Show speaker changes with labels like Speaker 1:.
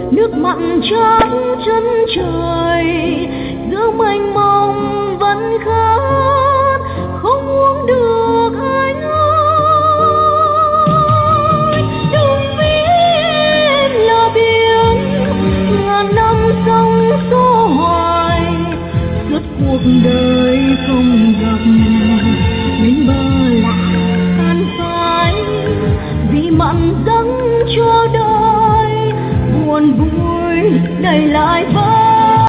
Speaker 1: nước mặn chát chân trời, giữa mênh mông vẫn khát không uống được anh ơi. Đừng biết là biển ngàn năm sông số hoài, suốt cuộc đời không gặp bên bờ lạc tan phai, vì mặn dâng cho đời buồn vui đầy lại vơi.